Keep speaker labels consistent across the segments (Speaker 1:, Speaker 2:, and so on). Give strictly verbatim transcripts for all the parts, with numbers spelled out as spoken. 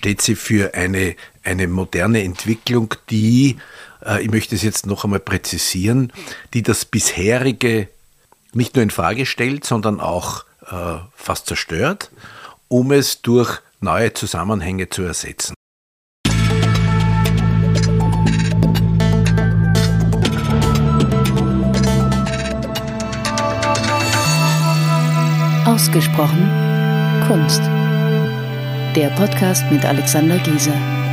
Speaker 1: steht sie für eine, eine moderne Entwicklung, die, äh, ich möchte es jetzt noch einmal präzisieren, die das bisherige nicht nur in Frage stellt, sondern auch äh, fast zerstört, um es durch neue Zusammenhänge zu ersetzen.
Speaker 2: Ausgesprochen Kunst. Der Podcast mit Alexander Gieser.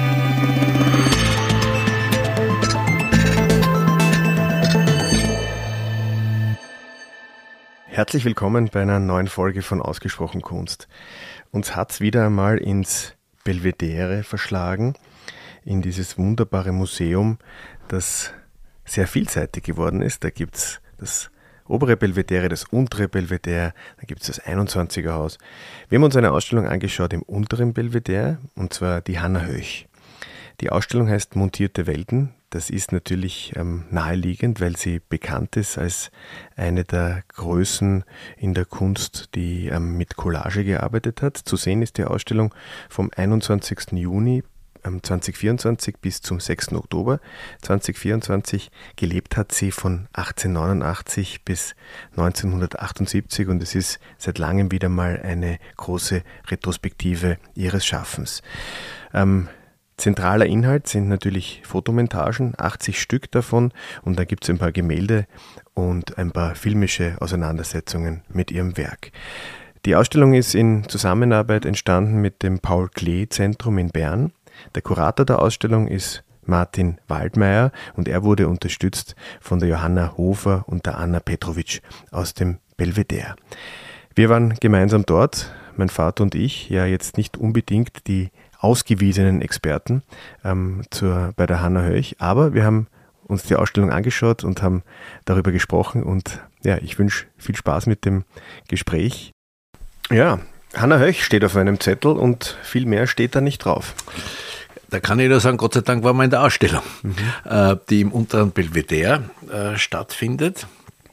Speaker 3: Herzlich willkommen bei einer neuen Folge von Ausgesprochen Kunst. Uns hat es wieder einmal ins Belvedere verschlagen, in dieses wunderbare Museum, das sehr vielseitig geworden ist. Da gibt es das obere Belvedere, das untere Belvedere, da gibt es das einundzwanziger Haus. Wir haben uns eine Ausstellung angeschaut im unteren Belvedere, und zwar die Hannah Höch. Die Ausstellung heißt Montierte Welten. Das ist natürlich ähm, naheliegend, weil sie bekannt ist als eine der Größen in der Kunst, die ähm, mit Collage gearbeitet hat. Zu sehen ist die Ausstellung vom einundzwanzigsten Juni zweitausendvierundzwanzig bis zum sechsten Oktober zweitausendvierundzwanzig. Gelebt hat sie von achtzehnhundertneunundachtzig bis neunzehnhundertachtundsiebzig und es ist seit langem wieder mal eine große Retrospektive ihres Schaffens. Ähm, zentraler Inhalt sind natürlich Fotomontagen, achtzig Stück davon, und dann gibt es ein paar Gemälde und ein paar filmische Auseinandersetzungen mit ihrem Werk. Die Ausstellung ist in Zusammenarbeit entstanden mit dem Paul-Klee-Zentrum in Bern. Der Kurator der Ausstellung ist Martin Waldmeier und er wurde unterstützt von der Johanna Hofer und der Anna Petrovic aus dem Belvedere. Wir waren gemeinsam dort, mein Vater und ich, ja jetzt nicht unbedingt die ausgewiesenen Experten ähm, zur, bei der Hannah Höch, aber wir haben uns die Ausstellung angeschaut und haben darüber gesprochen und ja, ich wünsche viel Spaß mit dem Gespräch. Ja, Hannah Höch steht auf einem Zettel und viel mehr steht da nicht drauf.
Speaker 1: Da kann ich nur sagen, Gott sei Dank waren wir in der Ausstellung, mhm. äh, die im unteren Belvedere äh, stattfindet.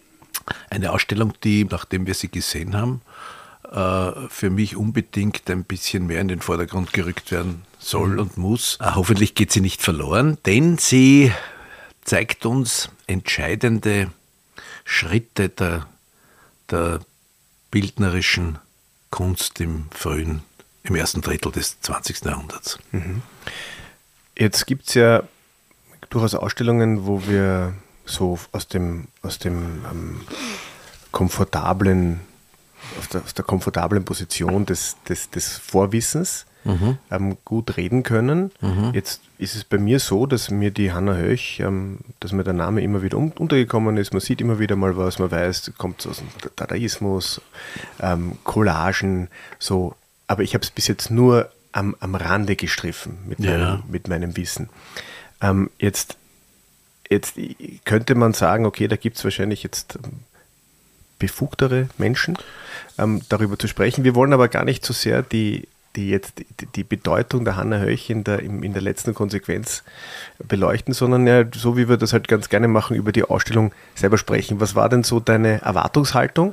Speaker 1: Eine Ausstellung, die, nachdem wir sie gesehen haben, äh, für mich unbedingt ein bisschen mehr in den Vordergrund gerückt werden soll mhm. und muss. Äh, hoffentlich geht sie nicht verloren, denn sie zeigt uns entscheidende Schritte der, der bildnerischen Kunst im frühen, im ersten Drittel des zwanzigsten Jahrhunderts.
Speaker 3: Mhm. Jetzt gibt es ja durchaus Ausstellungen, wo wir so aus dem, aus dem ähm, komfortablen, aus der, aus der komfortablen Position des, des, des Vorwissens mhm. ähm, gut reden können. Mhm. Jetzt ist es bei mir so, dass mir die Hannah Höch, ähm, dass mir der Name immer wieder un- untergekommen ist. Man sieht immer wieder mal was, man weiß, kommt aus dem Dadaismus, ähm, Collagen, so. Aber ich habe es bis jetzt nur am, am Rande gestriffen mit, ja. meinem, mit meinem Wissen. Ähm, jetzt, jetzt könnte man sagen, okay, da gibt es wahrscheinlich jetzt befugtere Menschen, ähm, darüber zu sprechen. Wir wollen aber gar nicht so sehr die die jetzt die, die Bedeutung der Hannah Höch in der, in der letzten Konsequenz beleuchten, sondern ja, so wie wir das halt ganz gerne machen, über die Ausstellung selber sprechen. Was war denn so deine Erwartungshaltung?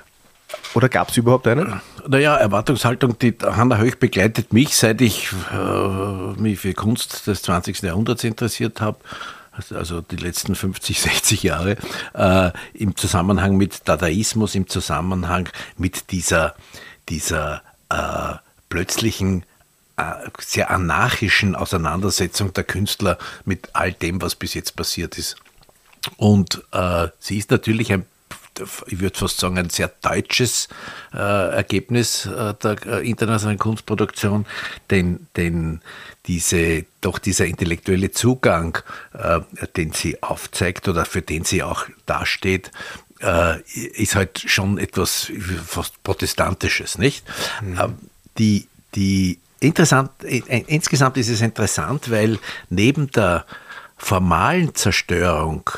Speaker 3: Oder gab es überhaupt eine?
Speaker 1: Naja, Erwartungshaltung, die Hannah Höch begleitet mich, seit ich äh, mich für Kunst des zwanzigsten Jahrhunderts interessiert habe, also die letzten fünfzig, sechzig Jahre, äh, im Zusammenhang mit Dadaismus, im Zusammenhang mit dieser, dieser äh, plötzlichen, äh, sehr anarchischen Auseinandersetzung der Künstler mit all dem, was bis jetzt passiert ist. Und äh, sie ist natürlich ein, ich würde fast sagen, ein sehr deutsches äh, Ergebnis äh, der äh, internationalen Kunstproduktion, denn, denn diese, doch dieser intellektuelle Zugang, äh, den sie aufzeigt oder für den sie auch dasteht, äh, ist halt schon etwas fast Protestantisches, nicht? Mhm. Äh, die, die interessant, äh, insgesamt ist es interessant, weil neben der formalen Zerstörung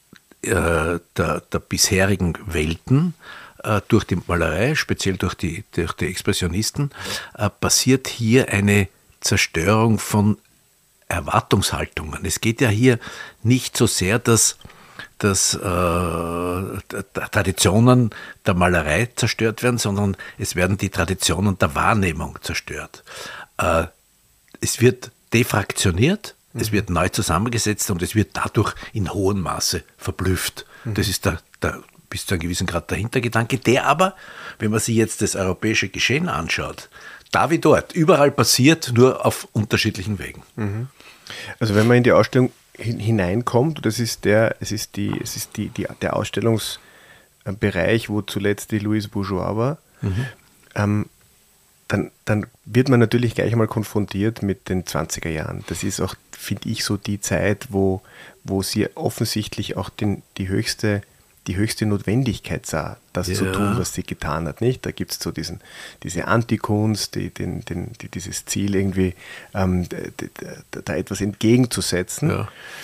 Speaker 1: Der, der bisherigen Welten äh, durch die Malerei, speziell durch die, durch die Expressionisten, äh, passiert hier eine Zerstörung von Erwartungshaltungen. Es geht ja hier nicht so sehr, dass, dass äh, Traditionen der Malerei zerstört werden, sondern es werden die Traditionen der Wahrnehmung zerstört. Äh, es wird defraktioniert, mhm. es wird neu zusammengesetzt und es wird dadurch in hohem Maße verblüfft. Mhm. Das ist der, der bis zu einem gewissen Grad der Hintergedanke, der aber, wenn man sich jetzt das europäische Geschehen anschaut, da wie dort, überall passiert, nur auf unterschiedlichen Wegen.
Speaker 3: Mhm. Also wenn man in die Ausstellung hineinkommt, das ist der, es ist die, es ist die, die, der Ausstellungsbereich, wo zuletzt die Louise Bourgeois war, mhm. ähm, dann, dann wird man natürlich gleich einmal konfrontiert mit den zwanziger Jahren. Das ist auch, finde ich, so die Zeit, wo, wo sie offensichtlich auch den, die höchste die höchste Notwendigkeit sah, das ja. zu tun, was sie getan hat. Nicht? Da gibt es so diesen, diese Antikunst, die, den, den, die, dieses Ziel, irgendwie ähm, da, da etwas entgegenzusetzen.
Speaker 1: Ja.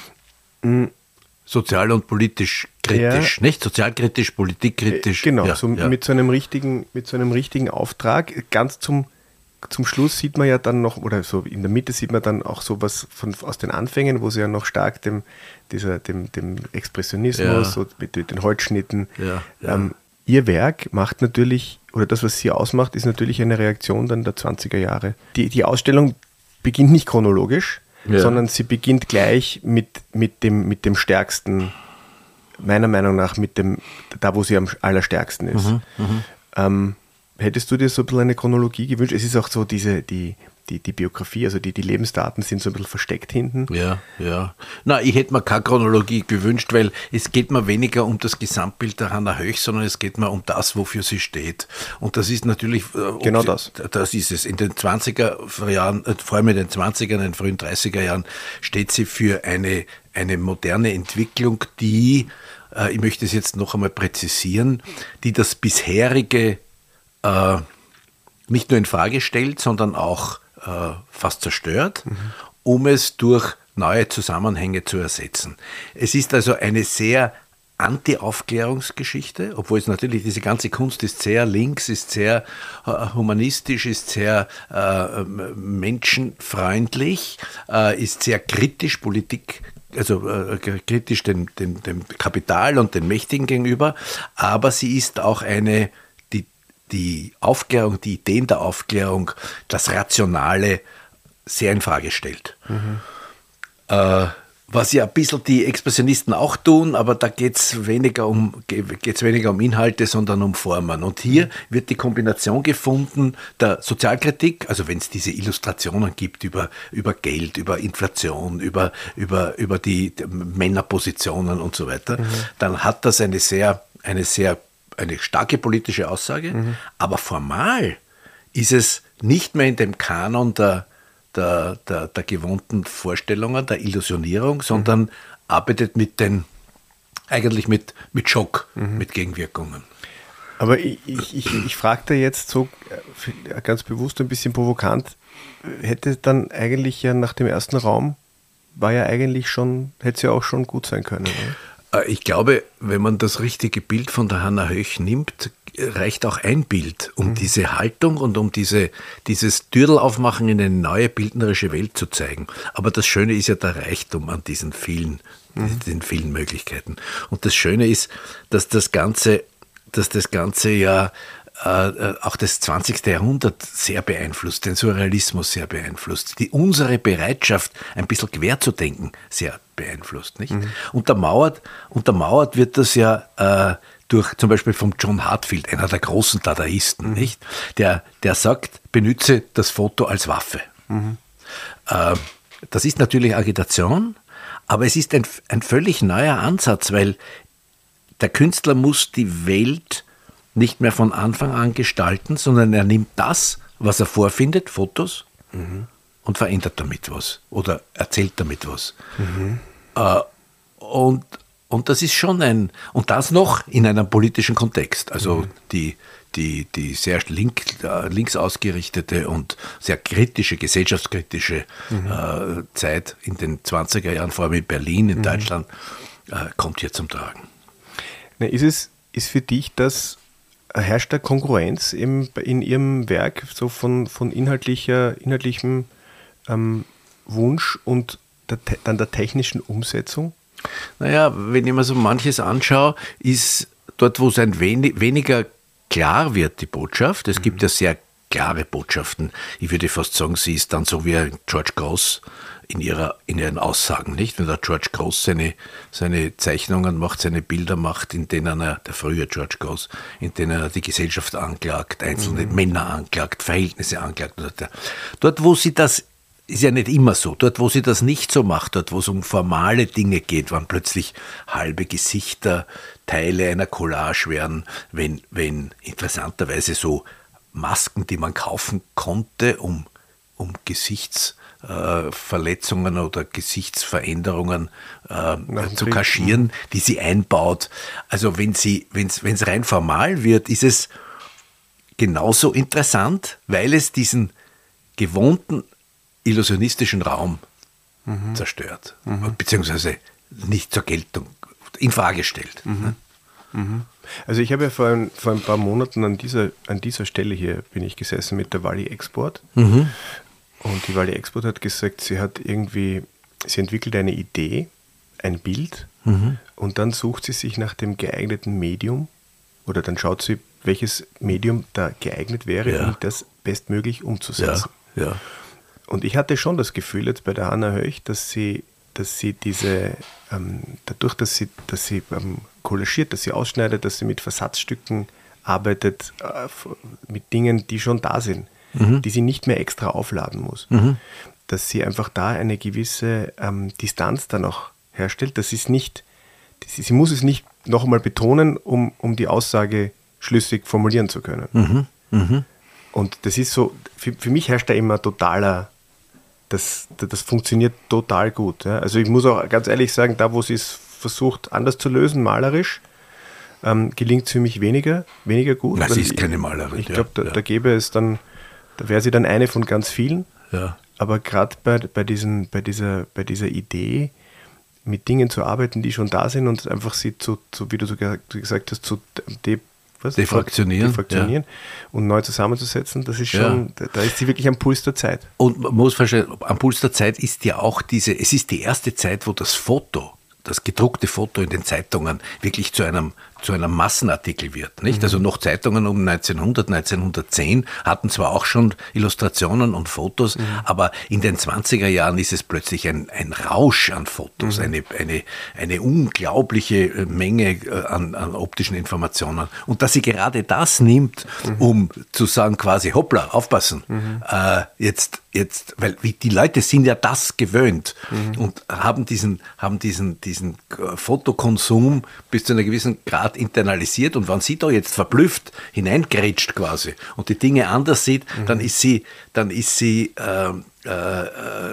Speaker 1: Mhm. Sozial und politisch kritisch, ja. nicht? Sozialkritisch, politikkritisch.
Speaker 3: Genau,
Speaker 1: ja,
Speaker 3: so
Speaker 1: ja.
Speaker 3: Mit, so einem richtigen, mit so einem richtigen Auftrag. Ganz zum Zum Schluss sieht man ja dann noch, oder so in der Mitte sieht man dann auch sowas von, aus den Anfängen, wo sie ja noch stark dem, dieser, dem, dem Expressionismus, ja. so mit, mit den Holzschnitten.
Speaker 1: Ja, ja.
Speaker 3: Ähm, ihr Werk macht natürlich, oder das, was sie ausmacht, ist natürlich eine Reaktion dann der zwanziger Jahre. Die, die Ausstellung beginnt nicht chronologisch, ja. sondern sie beginnt gleich mit, mit, dem, mit dem stärksten, meiner Meinung nach, mit dem, da wo sie am allerstärksten ist.
Speaker 1: Mhm, mhm.
Speaker 3: Ähm, Hättest du dir so ein bisschen eine Chronologie gewünscht? Es ist auch so, diese, die, die, die Biografie, also die, die Lebensdaten sind so ein bisschen versteckt hinten.
Speaker 1: Ja, ja. Na, ich hätte mir keine Chronologie gewünscht, weil es geht mir weniger um das Gesamtbild der Hannah Höch, sondern es geht mir um das, wofür sie steht. Und das ist natürlich...
Speaker 3: Genau sie, das.
Speaker 1: Das ist es. In den zwanziger Jahren, vor allem in den zwanziger, in den frühen dreißiger Jahren, steht sie für eine, eine moderne Entwicklung, die, äh, ich möchte es jetzt noch einmal präzisieren, die das bisherige Äh, nicht nur in Frage stellt, sondern auch äh, fast zerstört, mhm. um es durch neue Zusammenhänge zu ersetzen. Es ist also eine sehr Anti-Aufklärungsgeschichte, obwohl es natürlich, diese ganze Kunst ist sehr links, ist sehr äh, humanistisch, ist sehr äh, menschenfreundlich, äh, ist sehr kritisch, Politik also äh, kritisch dem, dem, dem Kapital und den Mächtigen gegenüber, aber sie ist auch eine die Aufklärung, die Ideen der Aufklärung, das Rationale sehr in Frage stellt. Mhm. Äh, was ja ein bisschen die Expressionisten auch tun, aber da geht es weniger um, geht's weniger um Inhalte, sondern um Formen. Und hier wird die Kombination gefunden der Sozialkritik, also wenn es diese Illustrationen gibt über, über Geld, über Inflation, über, über, über die Männerpositionen und so weiter, mhm. dann hat das eine sehr, eine sehr eine starke politische Aussage, mhm. aber formal ist es nicht mehr in dem Kanon der, der, der, der gewohnten Vorstellungen, der Illusionierung, sondern mhm. arbeitet mit den, eigentlich mit, mit Schock, mhm. mit Gegenwirkungen.
Speaker 3: Aber ich, ich, ich, ich fragte jetzt so ganz bewusst ein bisschen provokant, hätte dann eigentlich ja nach dem ersten Raum, war ja eigentlich schon, hätte es ja auch schon gut sein können, oder?
Speaker 1: Ich glaube, wenn man das richtige Bild von der Hannah Höch nimmt, reicht auch ein Bild, um mhm. diese Haltung und um diese, dieses Türl aufmachen in eine neue bildnerische Welt zu zeigen. Aber das Schöne ist ja der Reichtum an diesen vielen, mhm. den vielen Möglichkeiten. Und das Schöne ist, dass das Ganze, dass das Ganze ja äh, auch das zwanzigste Jahrhundert sehr beeinflusst, den Surrealismus sehr beeinflusst, die unsere Bereitschaft, ein bisschen quer zu denken, sehr beeinflusst. Nicht? Mhm. Untermauert, untermauert wird das ja äh, durch zum Beispiel vom John Heartfield, einer der großen Dadaisten, mhm. nicht? Der, der sagt, benütze das Foto als Waffe. Mhm. Äh, das ist natürlich Agitation, aber es ist ein, ein völlig neuer Ansatz, weil der Künstler muss die Welt nicht mehr von Anfang an gestalten, sondern er nimmt das, was er vorfindet, Fotos, mhm. und verändert damit was oder erzählt damit was. Mhm. Äh, und, und das ist schon ein, und das noch in einem politischen Kontext. Also mhm. die, die, die sehr link, äh, links ausgerichtete und sehr kritische, gesellschaftskritische mhm. äh, Zeit in den zwanziger Jahren, vor allem in Berlin, in mhm. Deutschland, äh, kommt hier zum Tragen.
Speaker 3: Na, ist es, ist für dich das, herrscht da Kongruenz im, in Ihrem Werk, so von, von inhaltlicher, inhaltlichem ähm, Wunsch und der, dann der technischen Umsetzung?
Speaker 1: Naja, wenn ich mir so manches anschaue, ist dort, wo es ein wenig, weniger klar wird, die Botschaft, es mhm. gibt ja sehr klare Botschaften. Ich würde fast sagen, sie ist dann so wie George Grosz in, ihrer, in ihren Aussagen, nicht? Wenn der George Grosz seine, seine Zeichnungen macht, seine Bilder macht, in denen er, der frühe George Grosz, in denen er die Gesellschaft anklagt, einzelne mhm. Männer anklagt, Verhältnisse anklagt. Dort, wo sie das, ist ja nicht immer so, dort, wo sie das nicht so macht, dort, wo es um formale Dinge geht, wann plötzlich halbe Gesichter Teile einer Collage werden, wenn, wenn interessanterweise so Masken, die man kaufen konnte, um, um Gesichtsverletzungen äh, oder Gesichtsveränderungen äh, zu kaschieren, die sie einbaut. Also wenn sie, wenn es rein formal wird, ist es genauso interessant, weil es diesen gewohnten illusionistischen Raum mhm. zerstört, mhm. beziehungsweise nicht zur Geltung, in Frage stellt.
Speaker 3: Mhm. Mhm. Also ich habe ja vor ein, vor ein paar Monaten an dieser, an dieser Stelle hier bin ich gesessen mit der Wally Export mhm. und die Wally Export hat gesagt, sie hat irgendwie, sie entwickelt eine Idee, ein Bild mhm. und dann sucht sie sich nach dem geeigneten Medium oder dann schaut sie, welches Medium da geeignet wäre, ja. um das bestmöglich umzusetzen.
Speaker 1: Ja. Ja.
Speaker 3: Und ich hatte schon das Gefühl jetzt bei der Hanna Höch, dass sie, dass sie diese, ähm, dadurch, dass sie, dass sie ähm, kollagiert, dass sie ausschneidet, dass sie mit Versatzstücken arbeitet, äh, mit Dingen, die schon da sind, mhm. die sie nicht mehr extra aufladen muss. Mhm. Dass sie einfach da eine gewisse ähm, Distanz dann auch herstellt. Das ist nicht, sie, sie muss es nicht noch einmal betonen, um, um die Aussage schlüssig formulieren zu können. Mhm. Mhm. Und das ist so, für, für mich herrscht da immer totaler, das, das funktioniert total gut. Ja. Also ich muss auch ganz ehrlich sagen, da wo sie es versucht anders zu lösen, malerisch, ähm, gelingt es für mich weniger, weniger gut.
Speaker 1: Na, sie ist keine Malerin.
Speaker 3: Ich, ich glaube, da, ja. da gäbe es dann, da wäre sie dann eine von ganz vielen.
Speaker 1: Ja.
Speaker 3: Aber gerade bei, bei, diesen, bei, dieser, bei dieser Idee, mit Dingen zu arbeiten, die schon da sind und einfach sie zu, zu wie du so gesagt hast, zu de, was?
Speaker 1: defraktionieren,
Speaker 3: defraktionieren ja. und neu zusammenzusetzen, das ist schon, ja. da ist sie wirklich am Puls der Zeit.
Speaker 1: Und man muss verstehen, am Puls der Zeit ist ja auch diese, es ist die erste Zeit, wo das Foto, das gedruckte Foto in den Zeitungen wirklich zu einem, zu einem Massenartikel wird. Nicht? Mhm. Also noch Zeitungen um neunzehnhundert, neunzehnhundertzehn hatten zwar auch schon Illustrationen und Fotos, mhm. aber in den zwanziger Jahren ist es plötzlich ein, ein Rausch an Fotos, mhm. eine, eine, eine unglaubliche Menge an, an optischen Informationen. Und dass sie gerade das nimmt, mhm. um zu sagen quasi, hoppla, aufpassen, mhm. äh, jetzt, jetzt, weil die Leute sind ja das gewöhnt mhm. und haben diesen, haben diesen, diesen Fotokonsum bis zu einer gewissen Grad internalisiert und wenn sie da jetzt verblüfft hineingrätscht quasi und die Dinge anders sieht, mhm. dann ist sie, dann ist sie, äh, äh,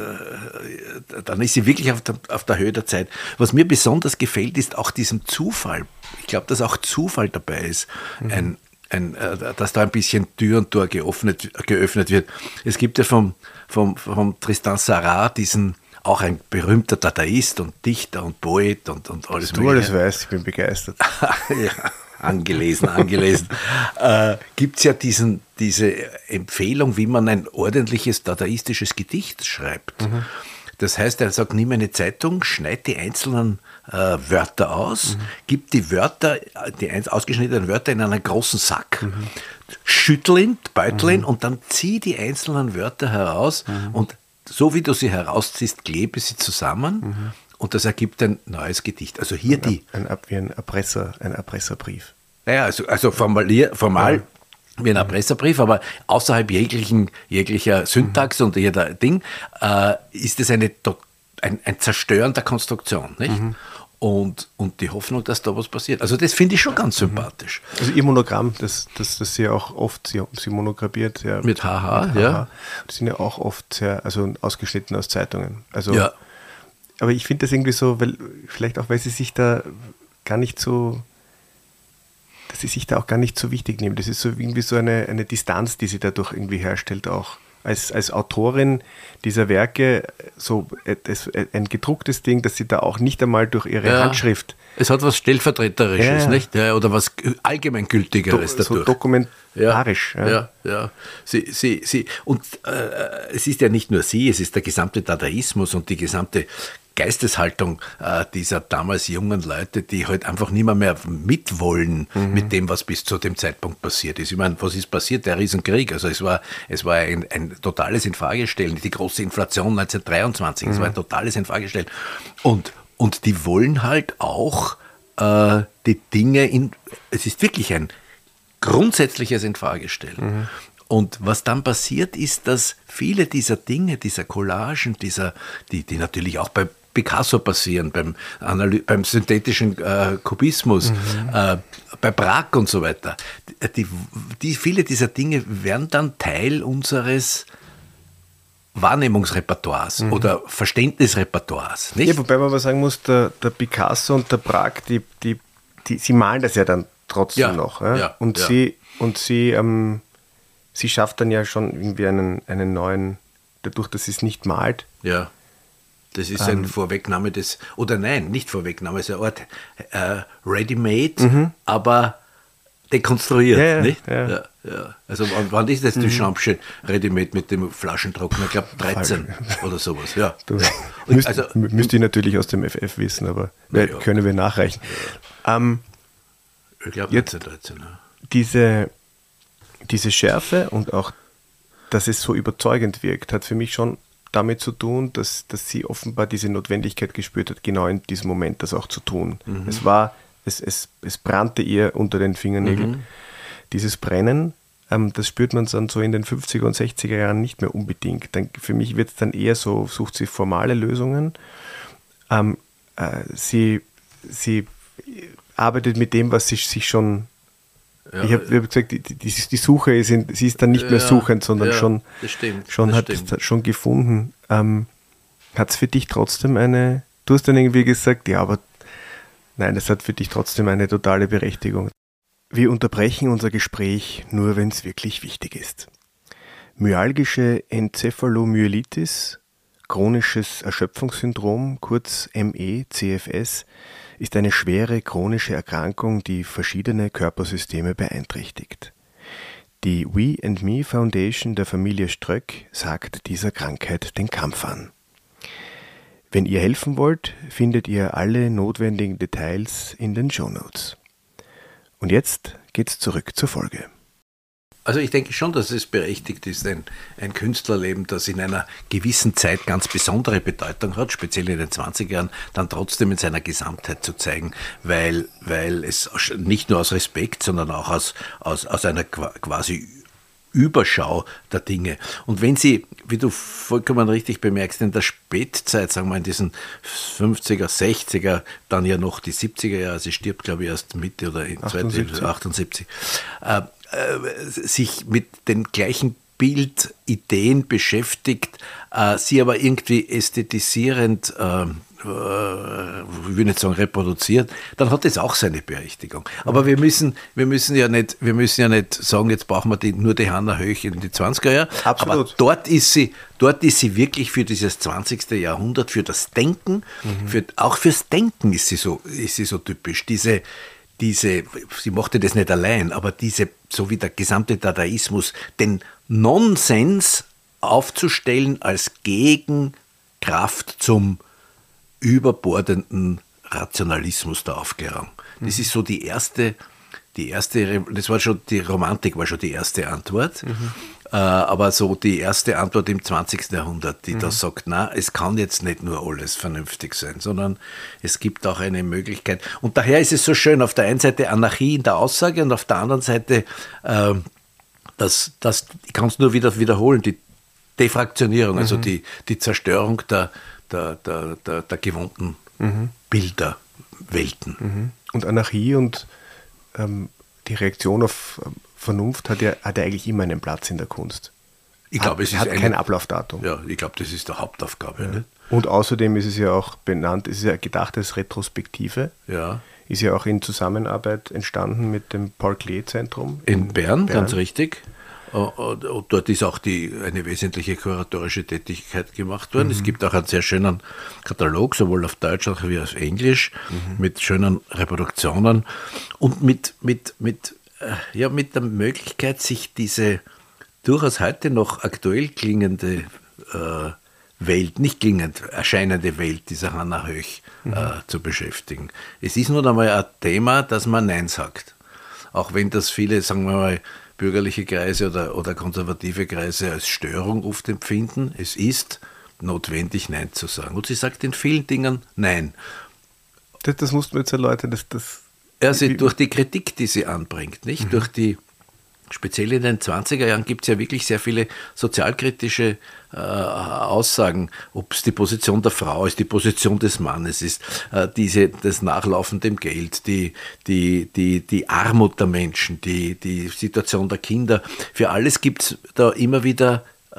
Speaker 1: dann ist sie wirklich auf der, auf der Höhe der Zeit. Was mir besonders gefällt, ist auch diesem Zufall. Ich glaube, dass auch Zufall dabei ist, mhm. ein, ein, äh, dass da ein bisschen Tür und Tor geöffnet, geöffnet wird. Es gibt ja vom, vom, vom Tristan Tzara diesen auch ein berühmter Dadaist und Dichter und Poet und, und alles
Speaker 3: Dass du alles weißt, ich bin begeistert.
Speaker 1: Ja, angelesen, angelesen. äh, Gibt es ja diesen, diese Empfehlung, wie man ein ordentliches dadaistisches Gedicht schreibt. Mhm. Das heißt, er sagt, nimm eine Zeitung, schneid die einzelnen äh, Wörter aus, mhm. gib die Wörter, die ausgeschnittenen Wörter in einen großen Sack, mhm. schüttel ihn, beutel ihn mhm. und dann zieh die einzelnen Wörter heraus mhm. und so wie du sie herausziehst, klebe sie zusammen mhm. und das ergibt ein neues Gedicht. Also hier
Speaker 3: ein,
Speaker 1: die...
Speaker 3: Ein, wie ein Erpresser, ein Erpresserbrief.
Speaker 1: Naja, also, also formal, formal ja. wie ein Erpresserbrief, aber außerhalb jeglichen, jeglicher Syntax mhm. und jeder Ding äh, ist es eine, ein, ein Zerstören der Konstruktion, nicht? Mhm. Und, und die Hoffnung, dass da was passiert. Also das finde ich schon ganz mhm. sympathisch.
Speaker 3: Also ihr Monogramm, das, das, das sie auch oft, sie, sie monografiert. Ja,
Speaker 1: mit H H, mit H H, ja.
Speaker 3: Das sind ja auch oft sehr, also ausgeschnitten aus Zeitungen. Also,
Speaker 1: ja.
Speaker 3: Aber ich finde das irgendwie so, weil vielleicht auch, weil sie sich da gar nicht so, dass sie sich da auch gar nicht so wichtig nehmen. Das ist so irgendwie so eine, eine Distanz, die sie dadurch irgendwie herstellt auch. Als, als Autorin dieser Werke so etwas, ein gedrucktes Ding, dass sie da auch nicht einmal durch ihre ja, Handschrift...
Speaker 1: Es hat was Stellvertreterisches,
Speaker 3: ja,
Speaker 1: nicht? Ja, oder was Allgemeingültigeres
Speaker 3: do,
Speaker 1: dadurch.
Speaker 3: So Dokument,
Speaker 1: ja,
Speaker 3: arisch.
Speaker 1: Ja, ja. ja. Sie, sie, sie, und äh, es ist ja nicht nur sie, es ist der gesamte Dadaismus und die gesamte Geisteshaltung äh, dieser damals jungen Leute, die halt einfach nicht mehr, mehr mitwollen mhm. mit dem, was bis zu dem Zeitpunkt passiert ist. Ich meine, was ist passiert? Der Riesenkrieg. Also es war, es war ein, ein totales Infragestellen. Die große Inflation neunzehnhundertdreiundzwanzig, mhm. es war ein totales Infragestellen. Und, und die wollen halt auch äh, die Dinge in, es ist wirklich ein grundsätzliches Infragestellen. Mhm. Und was dann passiert ist, dass viele dieser Dinge, dieser Collagen, dieser, die, die natürlich auch bei Picasso passieren, beim, Analy- beim synthetischen äh, Kubismus, mhm. äh, bei Braque und so weiter. Die, die, viele dieser Dinge werden dann Teil unseres Wahrnehmungsrepertoires mhm. oder Verständnisrepertoires. Nicht?
Speaker 3: Ja, wobei man aber sagen muss, der, der Picasso und der Braque, die, die, die, sie malen das ja dann trotzdem ja, noch. Ja? Ja, und, ja. Sie, und sie, ähm, sie schafft dann ja schon irgendwie einen, einen neuen, dadurch, dass sie es nicht malt.
Speaker 1: Ja. Das ist ähm, eine Vorwegnahme des, oder nein, nicht Vorwegnahme, es ist eine Art äh, Ready-Made, mhm. aber dekonstruiert. Ja, ja, nicht? Ja. Ja, ja. Also wann, wann ist das mhm. Duchampsche Ready-Made mit dem Flaschentrockner? Ich glaube dreizehn oder sowas. Ja.
Speaker 3: Du, müsst, also, müsst ihr natürlich aus dem F F wissen, aber ja, können wir nachreichen. Ja. Ähm,
Speaker 1: ich glaube neunzehn dreizehn. Ja.
Speaker 3: Diese, diese Schärfe und auch, dass es so überzeugend wirkt, hat für mich schon damit zu tun, dass, dass sie offenbar diese Notwendigkeit gespürt hat, genau in diesem Moment das auch zu tun. Mhm. Es war, es, es, es brannte ihr unter den Fingernägeln. Mhm. Dieses Brennen, ähm, das spürt man dann so in den fünfziger und sechziger Jahren nicht mehr unbedingt. Dann, für mich wird es dann eher so, sucht sie formale Lösungen. Ähm, äh, sie, sie arbeitet mit dem, was sie sich schon Ja, ich habe hab gesagt, die, die, die Suche ist, in, sie ist dann nicht mehr ja, suchend, sondern
Speaker 1: ja,
Speaker 3: schon,
Speaker 1: das stimmt,
Speaker 3: schon
Speaker 1: das
Speaker 3: hat
Speaker 1: stimmt.
Speaker 3: schon gefunden. Ähm, hat es für dich trotzdem eine, du hast dann irgendwie gesagt, ja, aber nein, es hat für dich trotzdem eine totale Berechtigung. Wir unterbrechen unser Gespräch nur, wenn es wirklich wichtig ist. Myalgische Enzephalomyelitis, chronisches Erschöpfungssyndrom, kurz M E C F S, ist eine schwere chronische Erkrankung, die verschiedene Körpersysteme beeinträchtigt. Die We and Me Foundation der Familie Ströck sagt dieser Krankheit den Kampf an. Wenn ihr helfen wollt, findet ihr alle notwendigen Details in den Shownotes. Und jetzt geht's zurück zur Folge.
Speaker 1: Also ich denke schon, dass es berechtigt ist, ein, ein Künstlerleben, das in einer gewissen Zeit ganz besondere Bedeutung hat, speziell in den zwanziger Jahren, dann trotzdem in seiner Gesamtheit zu zeigen, weil, weil es nicht nur aus Respekt, sondern auch aus, aus, aus einer quasi Überschau der Dinge. Und wenn Sie, wie du vollkommen richtig bemerkst, in der Spätzeit, sagen wir in diesen fünfziger, sechziger, dann ja noch die siebziger Jahre, sie stirbt glaube ich erst Mitte oder achtundsiebzig, achtundsiebzig äh, äh, sich mit den gleichen Bildideen beschäftigt, äh, sie aber irgendwie ästhetisierend äh, ich will nicht sagen reproduziert, dann hat das auch seine Berechtigung. Aber wir müssen, wir müssen ja nicht, wir müssen ja nicht sagen, jetzt brauchen wir die, nur die Hannah Höch in die zwanziger Jahre.
Speaker 3: Absolut.
Speaker 1: Aber dort ist sie, dort ist sie wirklich für dieses zwanzigste Jahrhundert, für das Denken, mhm. für, auch fürs Denken ist sie so, ist sie so typisch. Diese, diese, sie mochte das nicht allein, aber diese, so wie der gesamte Dadaismus, den Nonsens aufzustellen als Gegenkraft zum überbordenden Rationalismus der Aufklärung. Das mhm. ist so die erste, die erste, das war schon, die Romantik war schon die erste Antwort, mhm. äh, aber so die erste Antwort im zwanzigsten Jahrhundert, die mhm. da sagt, na, es kann jetzt nicht nur alles vernünftig sein, sondern es gibt auch eine Möglichkeit. Und daher ist es so schön, auf der einen Seite Anarchie in der Aussage und auf der anderen Seite, äh, das, das, ich kann es nur wieder wiederholen, die Defraktionierung, mhm. also die, die Zerstörung der Der, der, der, der gewohnten mhm. Bilder, Welten.
Speaker 3: Mhm. Und Anarchie und ähm, die Reaktion auf ähm, Vernunft hat ja, hat ja eigentlich immer einen Platz in der Kunst.
Speaker 1: Ich glaube, es ist
Speaker 3: hat
Speaker 1: eine,
Speaker 3: kein Ablaufdatum.
Speaker 1: Ja, ich glaube, das ist der Hauptaufgabe.
Speaker 3: Ja.
Speaker 1: Nicht?
Speaker 3: Und außerdem ist es ja auch benannt, es ist ja gedacht als Retrospektive.
Speaker 1: Ja.
Speaker 3: Ist ja auch in Zusammenarbeit entstanden mit dem Paul Klee-Zentrum.
Speaker 1: In, in Bern, Bern, ganz richtig. Und dort ist auch die, eine wesentliche kuratorische Tätigkeit gemacht worden. Mhm. Es gibt auch einen sehr schönen Katalog, sowohl auf Deutsch als auch auf Englisch, mhm. mit schönen Reproduktionen und mit, mit, mit ja, mit der Möglichkeit, sich diese durchaus heute noch aktuell klingende äh, Welt, nicht klingend erscheinende Welt dieser Hannah Höch mhm. äh, zu beschäftigen. Es ist nun einmal ein Thema, dass man Nein sagt. Auch wenn das viele, sagen wir mal, bürgerliche Kreise oder, oder konservative Kreise als Störung oft empfinden. Es ist notwendig, Nein zu sagen. Und sie sagt in vielen Dingen Nein.
Speaker 3: Das, das musst du jetzt erläutern. Dass das
Speaker 1: also durch die Kritik, die sie anbringt, nicht? Mhm. Durch die, speziell in den zwanziger Jahren gibt es ja wirklich sehr viele sozialkritische äh, Aussagen, ob es die Position der Frau ist, die Position des Mannes ist, äh, diese, das Nachlaufen dem Geld, die, die, die, die Armut der Menschen, die, die Situation der Kinder. Für alles gibt es da immer wieder äh,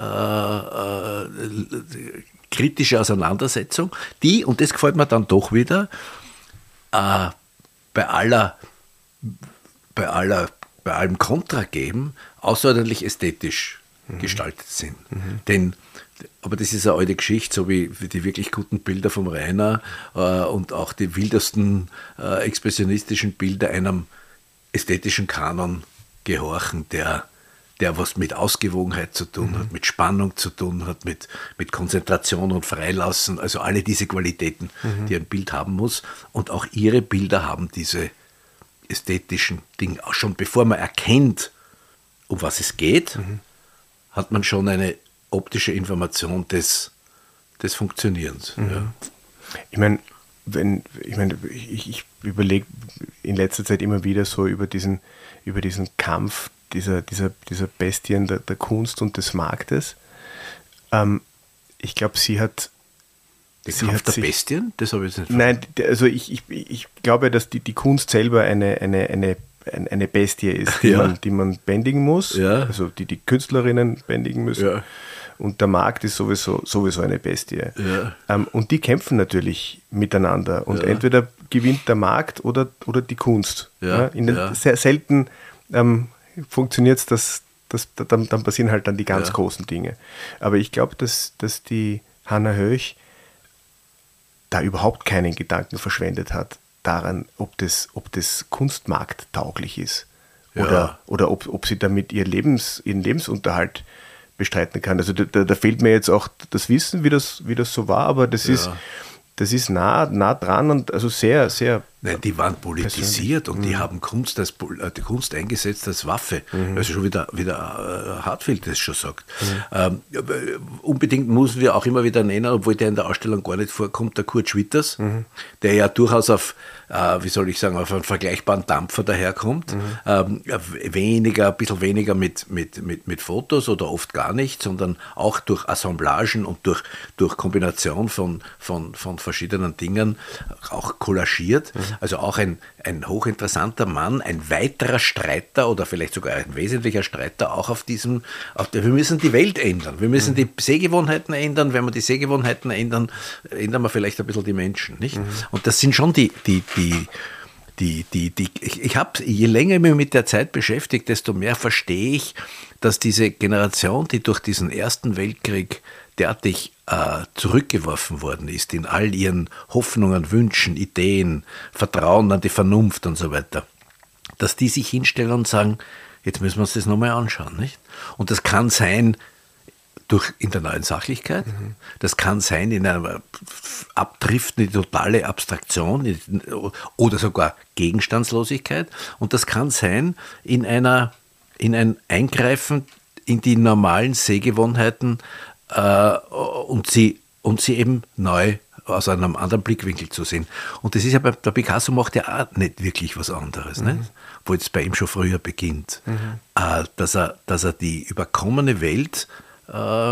Speaker 1: äh, kritische Auseinandersetzung, die, und das gefällt mir dann doch wieder, äh, bei aller, bei aller, bei allem Kontra geben, außerordentlich ästhetisch mhm. gestaltet sind. Mhm. Denn, aber das ist eine alte Geschichte, so wie, wie die wirklich guten Bilder vom Rainer äh, und auch die wildesten äh, expressionistischen Bilder einem ästhetischen Kanon gehorchen, der, der was mit Ausgewogenheit zu tun mhm. hat, mit Spannung zu tun hat, mit, mit Konzentration und Freilassen, also alle diese Qualitäten, mhm. die ein Bild haben muss. Und auch ihre Bilder haben diese ästhetischen Dinge. Auch schon bevor man erkennt, um was es geht, mhm. hat man schon eine optische Information des, des Funktionierens. Mhm. Ja.
Speaker 3: Ich meine, wenn, ich, mein, ich, ich überlege in letzter Zeit immer wieder so über diesen, über diesen Kampf dieser, dieser, dieser Bestien der, der Kunst und des Marktes. Ähm, ich glaube, sie hat
Speaker 1: Der sie Kampf hat der sich, Bestien? Das habe ich jetzt nicht
Speaker 3: Nein, also ich, ich, ich glaube, dass die, die Kunst selber eine, eine, eine, eine Bestie ist, die, ja. man, die man bändigen muss,
Speaker 1: ja.
Speaker 3: also die die Künstlerinnen bändigen müssen. Ja. Und der Markt ist sowieso, sowieso eine Bestie.
Speaker 1: Ja.
Speaker 3: Ähm, und die kämpfen natürlich miteinander. Und ja. entweder gewinnt der Markt oder, oder die Kunst.
Speaker 1: Ja.
Speaker 3: Ja? In den,
Speaker 1: ja.
Speaker 3: Sehr selten ähm, funktioniert es, dass, dass, dann, dann passieren halt dann die ganz
Speaker 1: ja.
Speaker 3: großen Dinge. Aber ich glaube, dass, dass die Hannah Höch da überhaupt keinen Gedanken verschwendet hat daran, ob das, ob das kunstmarkttauglich ist oder,
Speaker 1: ja.
Speaker 3: oder ob, ob sie damit ihr Lebens, ihren Lebensunterhalt bestreiten kann. Also da, da fehlt mir jetzt auch das Wissen, wie das, wie das so war, aber das ja. ist, das ist nah, nah dran und also sehr, sehr...
Speaker 1: Nein, die waren politisiert und mhm. die haben Kunst, als, die Kunst eingesetzt als Waffe. Mhm. Also schon wieder, wieder uh, Hartfield das schon sagt. Mhm. Ähm, unbedingt müssen wir auch immer wieder nennen, obwohl der in der Ausstellung gar nicht vorkommt, der Kurt Schwitters, mhm. der ja durchaus auf, äh, wie soll ich sagen, auf einen vergleichbaren Dampfer daherkommt. Mhm. Ähm, weniger, ein bisschen weniger mit, mit, mit, mit Fotos oder oft gar nicht, sondern auch durch Assemblagen und durch, durch Kombination von, von, von verschiedenen Dingen auch collagiert. Mhm. Also auch ein, ein hochinteressanter Mann, ein weiterer Streiter oder vielleicht sogar ein wesentlicher Streiter auch auf diesem, auf der, wir müssen die Welt ändern, wir müssen mhm. die Sehgewohnheiten ändern, wenn wir die Sehgewohnheiten ändern, ändern wir vielleicht ein bisschen die Menschen, nicht? Mhm. Und das sind schon die, die, die, die, die, die ich, ich habe, je länger ich mich mit der Zeit beschäftigt, desto mehr verstehe ich, dass diese Generation, die durch diesen Ersten Weltkrieg derartig äh, zurückgeworfen worden ist in all ihren Hoffnungen, Wünschen, Ideen, Vertrauen an die Vernunft und so weiter, dass die sich hinstellen und sagen, jetzt müssen wir uns das nochmal anschauen, nicht? Und das kann sein durch in der neuen Sachlichkeit, mhm. das kann sein in einem Abdriften in die totale Abstraktion in, oder sogar Gegenstandslosigkeit und das kann sein in einer in ein Eingreifen in die normalen Sehgewohnheiten äh, und, sie, und sie eben neu aus einem anderen Blickwinkel zu sehen. Und das ist ja bei der Picasso macht ja auch nicht wirklich was anderes, mhm. nicht? Wo es bei ihm schon früher beginnt, mhm. äh, dass, er, dass er die überkommene Welt äh,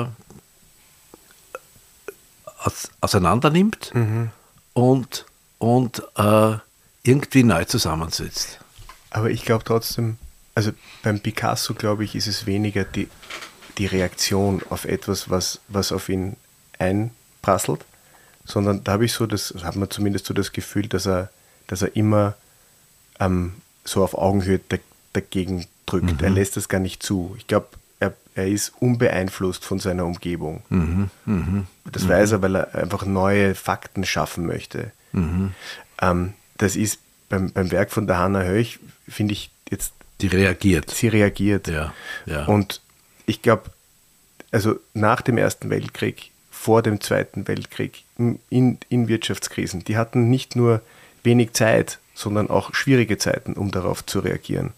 Speaker 1: aus, auseinander nimmt mhm. und, und äh, irgendwie neu zusammensetzt.
Speaker 3: Aber ich glaube trotzdem, also beim Picasso, glaube ich, ist es weniger die, die Reaktion auf etwas, was, was auf ihn einprasselt, sondern da habe ich so das, hat man zumindest so das Gefühl, dass er, dass er immer ähm, so auf Augenhöhe da, dagegen drückt. Mhm. Er lässt das gar nicht zu. Ich glaube, er, er ist unbeeinflusst von seiner Umgebung. Mhm. Mhm. Das mhm. weiß er, weil er einfach neue Fakten schaffen möchte. Mhm. Ähm, das ist beim, beim Werk von der Hannah Höch, finde ich jetzt
Speaker 1: Die reagiert.
Speaker 3: Sie reagiert.
Speaker 1: Ja, ja.
Speaker 3: Und ich glaube, also nach dem Ersten Weltkrieg, vor dem Zweiten Weltkrieg, in, in Wirtschaftskrisen, die hatten nicht nur wenig Zeit, sondern auch schwierige Zeiten, um darauf zu reagieren.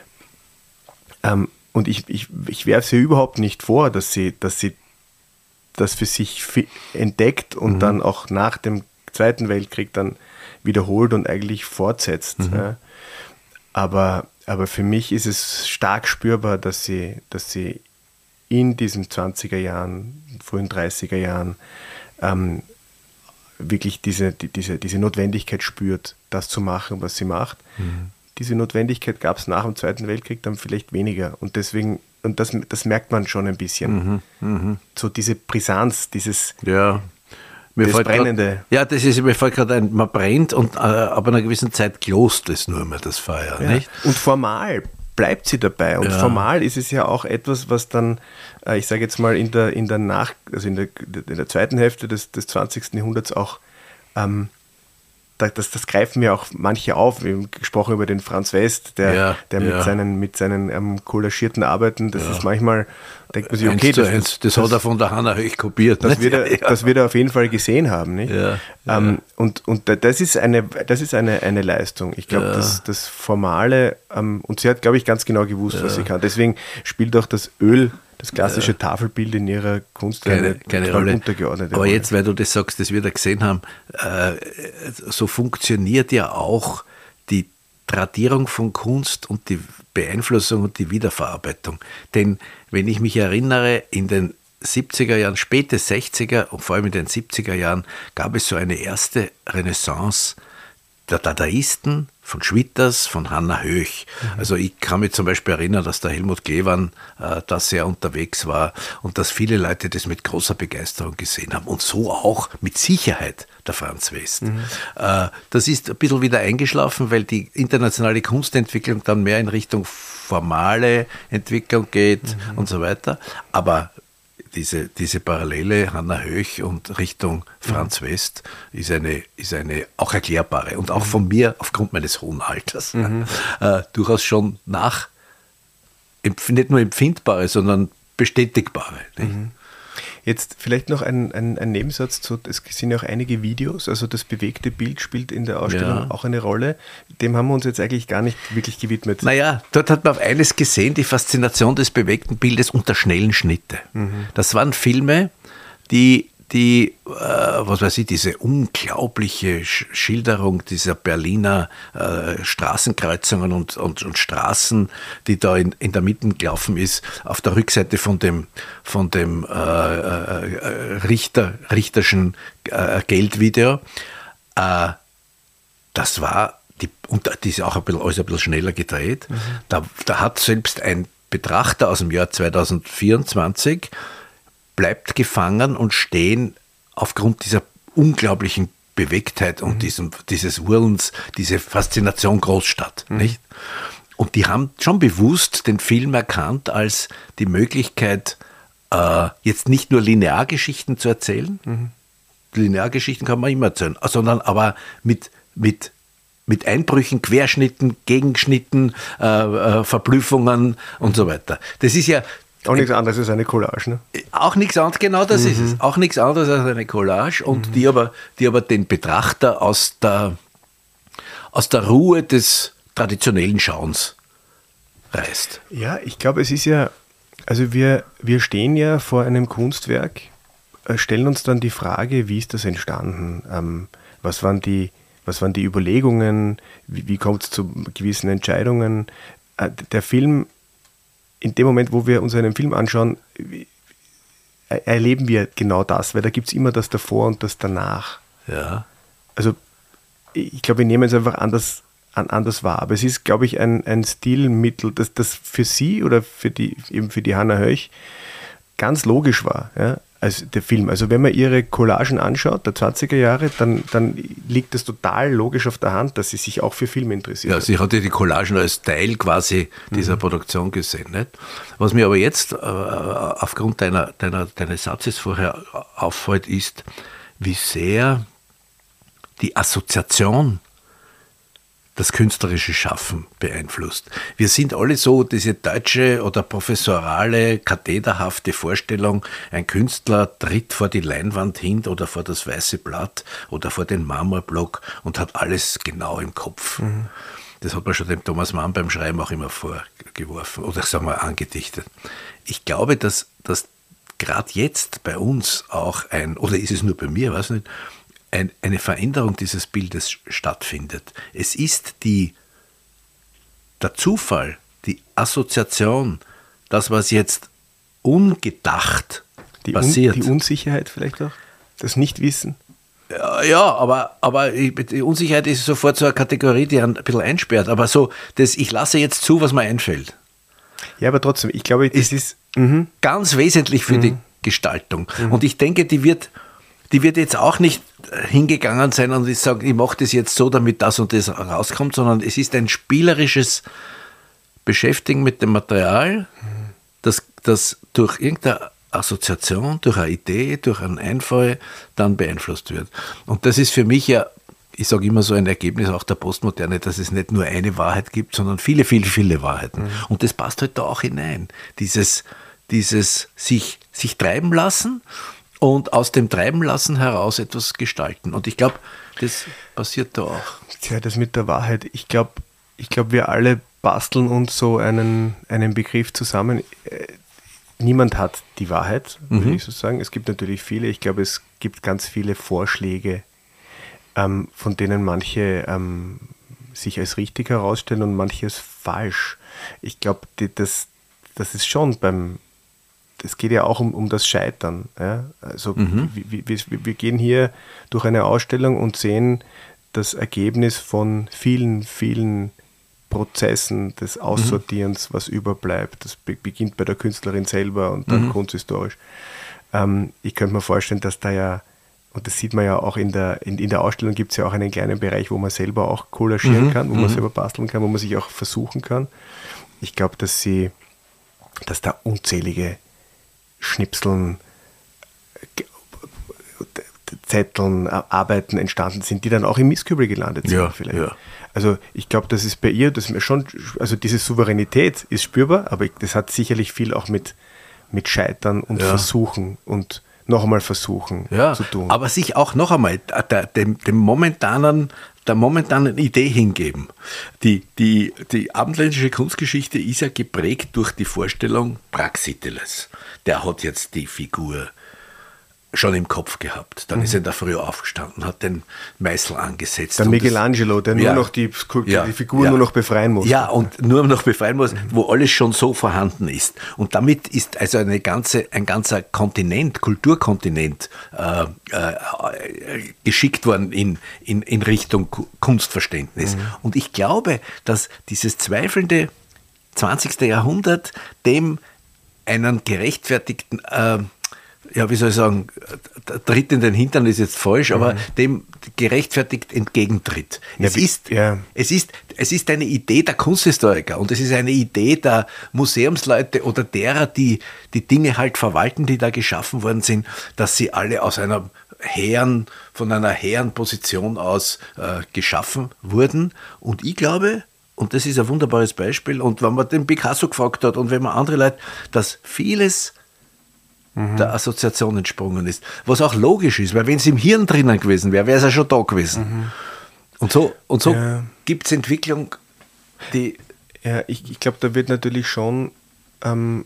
Speaker 3: Ähm, und ich, ich, ich werfe sie überhaupt nicht vor, dass sie, dass sie das für sich entdeckt und mhm. dann auch nach dem Zweiten Weltkrieg dann wiederholt und eigentlich fortsetzt. Mhm. Ja. Aber, aber für mich ist es stark spürbar, dass sie, dass sie in diesen zwanziger Jahren, frühen dreißiger Jahren ähm, wirklich diese, die, diese, diese Notwendigkeit spürt, das zu machen, was sie macht. Mhm. Diese Notwendigkeit gab es nach dem Zweiten Weltkrieg dann vielleicht weniger. Und deswegen, und das, das merkt man schon ein bisschen. Mhm. Mhm. So diese Brisanz, dieses
Speaker 1: ja. Mir
Speaker 3: das Brennende.
Speaker 1: Grad, ja, das ist, mir fällt gerade ein, man brennt und äh, ab einer gewissen Zeit glost es nur mehr, das Feuer.
Speaker 3: Ja.
Speaker 1: Nicht?
Speaker 3: Und formal bleibt sie dabei. Und
Speaker 1: ja.
Speaker 3: formal ist es ja auch etwas, was dann, äh, ich sage jetzt mal, in der, in der Nach, also in der, in der zweiten Hälfte des, des zwanzigsten Jahrhunderts auch, ähm, das, das greifen ja auch manche auf. Wir haben gesprochen über den Franz West, der, ja, der mit ja. seinen, mit seinen ähm, kollaschierten Arbeiten, das ja. ist manchmal, denkt man sich, okay, das,
Speaker 1: das, das, das hat er von der Hannah Höch kopiert.
Speaker 3: Das wird, er, ja. das wird er auf jeden Fall gesehen haben. Nicht?
Speaker 1: Ja, ja.
Speaker 3: Ähm, und und das ist eine, das ist eine, eine Leistung. Ich glaube, ja. das, das Formale, ähm, und sie hat, glaube ich, ganz genau gewusst, ja. was sie kann. Deswegen spielt auch das Öl, das klassische ja. Tafelbild in ihrer Kunst
Speaker 1: keine,
Speaker 3: eine
Speaker 1: keine Rolle.
Speaker 3: Untergeordnete
Speaker 1: Aber
Speaker 3: Rolle.
Speaker 1: jetzt, weil du das sagst, das wir da gesehen haben, äh, so funktioniert ja auch die Tradierung von Kunst und die Beeinflussung und die Wiederverarbeitung. Denn wenn ich mich erinnere, in den siebziger Jahren, späte sechziger und vor allem in den siebziger Jahren gab es so eine erste Renaissance der Dadaisten, von Schwitters, von Hannah Höch. Mhm. Also ich kann mich zum Beispiel erinnern, dass der Helmut Glewan äh, da sehr unterwegs war und dass viele Leute das mit großer Begeisterung gesehen haben und so auch mit Sicherheit der Franz West. Mhm. Äh, das ist ein bisschen wieder eingeschlafen, weil die internationale Kunstentwicklung dann mehr in Richtung formale Entwicklung geht mhm. und so weiter. Aber Diese, diese Parallele Hannah Höch und Richtung Franz mhm. West ist eine, ist eine auch erklärbare und auch von mir aufgrund meines hohen Alters mhm. äh, durchaus schon nach, nicht nur empfindbare, sondern bestätigbare.
Speaker 3: Mhm. Jetzt vielleicht noch ein, ein, ein Nebensatz zu, es sind ja auch einige Videos, also das bewegte Bild spielt in der Ausstellung ja. auch eine Rolle. Dem haben wir uns jetzt eigentlich gar nicht wirklich gewidmet.
Speaker 1: Naja, dort hat man auf eines gesehen, die Faszination des bewegten Bildes und der schnellen Schnitte. Mhm. Das waren Filme, die, die äh, was weiß ich, diese unglaubliche Schilderung dieser Berliner äh, Straßenkreuzungen und, und, und Straßen, die da in, in der Mitte gelaufen ist, auf der Rückseite von dem, von dem äh, äh, Richter, Richterschen äh, Geldvideo. Äh, das war, die, und die ist auch ein bisschen, alles ein bisschen schneller gedreht. Mhm. Da, da hat selbst ein Betrachter aus dem Jahr zweitausendvierundzwanzig bleibt gefangen und stehen aufgrund dieser unglaublichen Bewegtheit und mhm. diesem, dieses Whirlens, diese Faszination Großstadt. Mhm. Nicht? Und die haben schon bewusst den Film erkannt als die Möglichkeit, äh, jetzt nicht nur Lineargeschichten zu erzählen, mhm. Lineargeschichten kann man immer erzählen, sondern aber mit, mit, mit Einbrüchen, Querschnitten, Gegenschnitten, äh, äh, Verblüffungen und so weiter. Das ist ja
Speaker 3: auch nichts anderes als eine Collage, ne?
Speaker 1: Auch nichts anderes, genau das mhm. ist es. Auch nichts anderes als eine Collage und mhm. die, aber, die aber den Betrachter aus der, aus der Ruhe des traditionellen Schauens reißt.
Speaker 3: Ja, ich glaube, es ist ja, also wir, wir stehen ja vor einem Kunstwerk, äh, stellen uns dann die Frage, wie ist das entstanden? Ähm, was waren die, was waren die Überlegungen? Wie, wie kommt es zu gewissen Entscheidungen? Äh, der Film, in dem Moment, wo wir uns einen Film anschauen, erleben wir genau das, weil da gibt es immer das davor und das danach.
Speaker 1: Ja.
Speaker 3: Also ich glaube, wir nehmen es einfach anders, anders wahr. Aber es ist, glaube ich, ein, ein Stilmittel, das, das für sie oder für die, eben für die Hannah Höch ganz logisch war, ja, als der Film. Also wenn man ihre Collagen anschaut, der zwanziger Jahre, dann, dann liegt es total logisch auf der Hand, dass sie sich auch für Filme interessiert.
Speaker 1: Ja, sie hat ja die Collagen als Teil quasi dieser mhm. Produktion gesehen. Nicht? Was mir aber jetzt äh, aufgrund deiner, deiner, deines Satzes vorher auffällt, ist, wie sehr die Assoziation das künstlerische Schaffen beeinflusst. Wir sind alle so, diese deutsche oder professorale, kathederhafte Vorstellung, ein Künstler tritt vor die Leinwand hin oder vor das weiße Blatt oder vor den Marmorblock und hat alles genau im Kopf. Mhm. Das hat man schon dem Thomas Mann beim Schreiben auch immer vorgeworfen oder sagen wir angedichtet. Ich glaube, dass, dass gerade jetzt bei uns auch ein, oder ist es nur bei mir, weiß nicht, ein, eine Veränderung dieses Bildes stattfindet. Es ist die, der Zufall, die Assoziation, das, was jetzt ungedacht
Speaker 3: die
Speaker 1: passiert.
Speaker 3: Un, die Unsicherheit vielleicht auch? Das Nichtwissen?
Speaker 1: Ja, ja, aber, aber die Unsicherheit ist sofort so eine Kategorie, die einen ein bisschen einsperrt. Aber so, das, ich lasse jetzt zu, was mir einfällt.
Speaker 3: Ja, aber trotzdem, ich glaube, das ist, ist mh.
Speaker 1: ganz wesentlich für mhm. die Gestaltung. Mhm. Und ich denke, die wird, die wird jetzt auch nicht hingegangen sein und ich sage, ich mache das jetzt so, damit das und das rauskommt, sondern es ist ein spielerisches Beschäftigen mit dem Material, mhm. das, das durch irgendeine Assoziation, durch eine Idee, durch einen Einfall dann beeinflusst wird. Und das ist für mich ja, ich sage immer so ein Ergebnis auch der Postmoderne, dass es nicht nur eine Wahrheit gibt, sondern viele, viele, viele Wahrheiten. Mhm. Und das passt halt da auch hinein. Dieses, dieses sich, sich treiben lassen und aus dem Treiben lassen heraus etwas gestalten. Und ich glaube, das passiert da auch.
Speaker 3: Tja, das mit der Wahrheit. Ich glaube, ich glaub, wir alle basteln uns so einen, einen Begriff zusammen. Niemand hat die Wahrheit, würde mhm. ich so sagen. Es gibt natürlich viele. Ich glaube, es gibt ganz viele Vorschläge, ähm, von denen manche ähm, sich als richtig herausstellen und manche als falsch. Ich glaube, das, das ist schon beim, es geht ja auch um, um das Scheitern. Ja? Also mhm. wir, wir, wir gehen hier durch eine Ausstellung und sehen das Ergebnis von vielen, vielen Prozessen des Aussortierens, mhm. was überbleibt. Das be- beginnt bei der Künstlerin selber und dann mhm. kunsthistorisch. Ähm, ich könnte mir vorstellen, dass da ja, und das sieht man ja auch in der, in, in der Ausstellung, gibt es ja auch einen kleinen Bereich, wo man selber auch collagieren mhm. kann, wo mhm. man selber basteln kann, wo man sich auch versuchen kann. Ich glaube, dass sie, dass da unzählige Schnipseln, Zetteln, Arbeiten entstanden sind, die dann auch im Mistkübel gelandet sind
Speaker 1: ja,
Speaker 3: vielleicht.
Speaker 1: Ja.
Speaker 3: Also ich glaube, das ist bei ihr, das ist mir schon, also diese Souveränität ist spürbar, aber das hat sicherlich viel auch mit, mit Scheitern und ja. Versuchen und noch einmal versuchen
Speaker 1: ja,
Speaker 3: zu tun.
Speaker 1: Aber sich auch noch einmal der, dem, dem momentanen, der momentanen Idee hingeben. Die, die, die abendländische Kunstgeschichte ist ja geprägt durch die Vorstellung Praxiteles. Der hat jetzt die Figur schon im Kopf gehabt. Dann mhm. ist er in der Früh aufgestanden, hat den Meißel angesetzt.
Speaker 3: Der Michelangelo, der ja, nur noch die,
Speaker 1: ja,
Speaker 3: die Figur
Speaker 1: ja,
Speaker 3: nur noch befreien muss.
Speaker 1: Ja, und nur noch befreien muss, mhm. wo alles schon so vorhanden ist. Und damit ist also eine ganze, ein ganzer Kontinent, Kulturkontinent äh, äh, geschickt worden in, in, in Richtung Kunstverständnis. Mhm. Und ich glaube, dass dieses zweifelnde zwanzigste Jahrhundert dem einen gerechtfertigten äh, ja, wie soll ich sagen, Tritt in den Hintern ist jetzt falsch, aber mhm. dem gerechtfertigt entgegentritt. Ja, es, ist, ja. es, ist, es ist eine Idee der Kunsthistoriker und es ist eine Idee der Museumsleute oder derer, die die Dinge halt verwalten, die da geschaffen worden sind, dass sie alle aus einer hehren, von einer hehren Position aus äh, geschaffen wurden. Und ich glaube, und das ist ein wunderbares Beispiel, und wenn man den Picasso gefragt hat und wenn man andere Leute, dass vieles der Assoziation entsprungen ist. Was auch logisch ist, weil wenn es im Hirn drinnen gewesen wäre, wäre es ja schon da gewesen. Mhm. Und so, und so ja. gibt es Entwicklung, die...
Speaker 3: Ja, ich, ich glaube, da wird natürlich schon, ähm,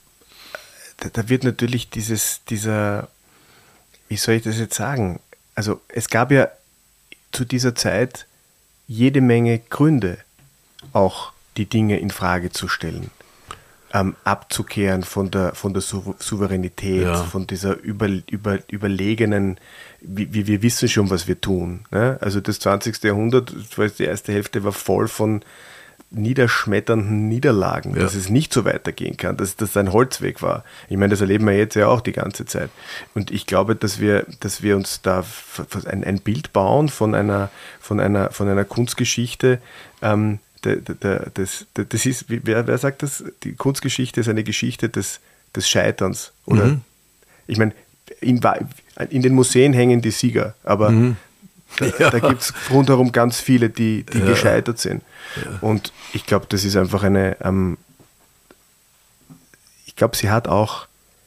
Speaker 3: da, da wird natürlich dieses, dieser, wie soll ich das jetzt sagen? Also es gab ja zu dieser Zeit jede Menge Gründe, auch die Dinge in Frage zu stellen. Ähm, abzukehren von der, von der Sou- Souveränität, ja. von dieser über, über, überlegenen, wie, wir wissen schon, was wir tun. Ne? Also das zwanzigste Jahrhundert, die erste Hälfte war voll von niederschmetternden Niederlagen, ja. dass es nicht so weitergehen kann, dass das ein Holzweg war. Ich meine, das erleben wir jetzt ja auch die ganze Zeit. Und ich glaube, dass wir, dass wir uns da ein, ein Bild bauen von einer, von einer, von einer Kunstgeschichte, ähm, Das, das ist, wer, wer sagt das? Die Kunstgeschichte ist eine Geschichte des, des Scheiterns. Oder? Mhm. Ich meine, in, in den Museen hängen die Sieger, aber,
Speaker 1: mhm.
Speaker 3: Da,
Speaker 1: ja.
Speaker 3: da gibt es rundherum ganz viele, die, die
Speaker 1: ja.
Speaker 3: gescheitert sind.
Speaker 1: Ja.
Speaker 3: Und ich glaube, das ist einfach eine, ähm, ich glaube, sie hat auch